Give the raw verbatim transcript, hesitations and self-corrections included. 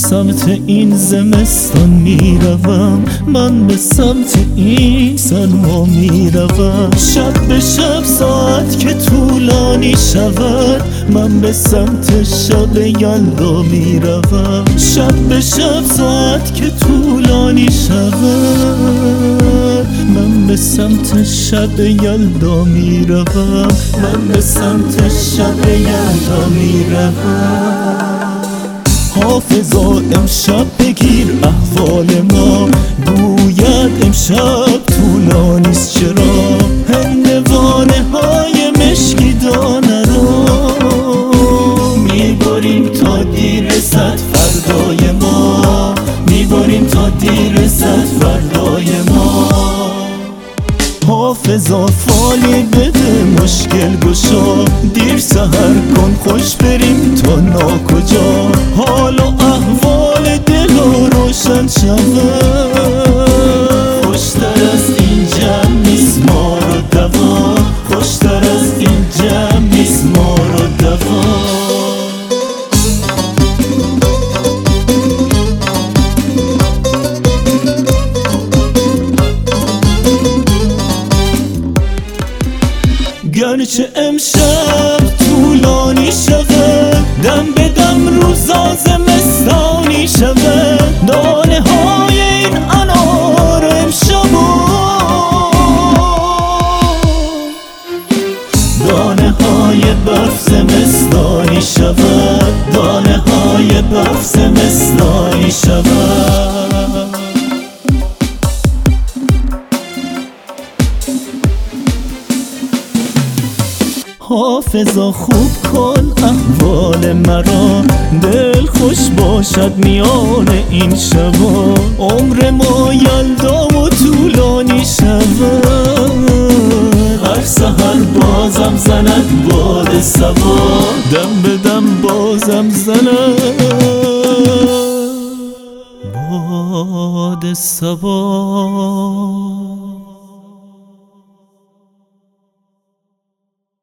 سمت این زمستان میروم، من به سمت این سرما میروم. شب به شب ساعت که طولانی شود، من به سمت شب یلدا میروم. شب به شب ساعت که طولانی شود، من به سمت شب یلدا میروم. من به سمت شب یلدا میروم. حافظا امشب بگیر احوال ما، گوید امشب طولانیست چرا. هندوانه های مشکی دانه رو میبریم تا دیر رسد فردای ما، میبریم تا دیر رسد فردای ما. حافظا فالی بده مشکل گشا، دیر سحر کن خوش بریم تا ناکجا. حال و احوال دل و روشن شود، خوشتر از این جمع نیست مار و دوا، خوشتر از این جمع نیست مار و دوا. گرچه امشب طولانی شود، دم به دم روزا زمستانی شود. دانه های این انار امشب، دانه های برف زمستانی شود، دانه های برف زمستانی شود. حافظا خوب کن احوال مرا، دل خوش باشد میان این شبا. عمر ما یلدا و طولانی شود، هر سحر بازم زند باد صبا، دم به دم بازم زند باد صبا.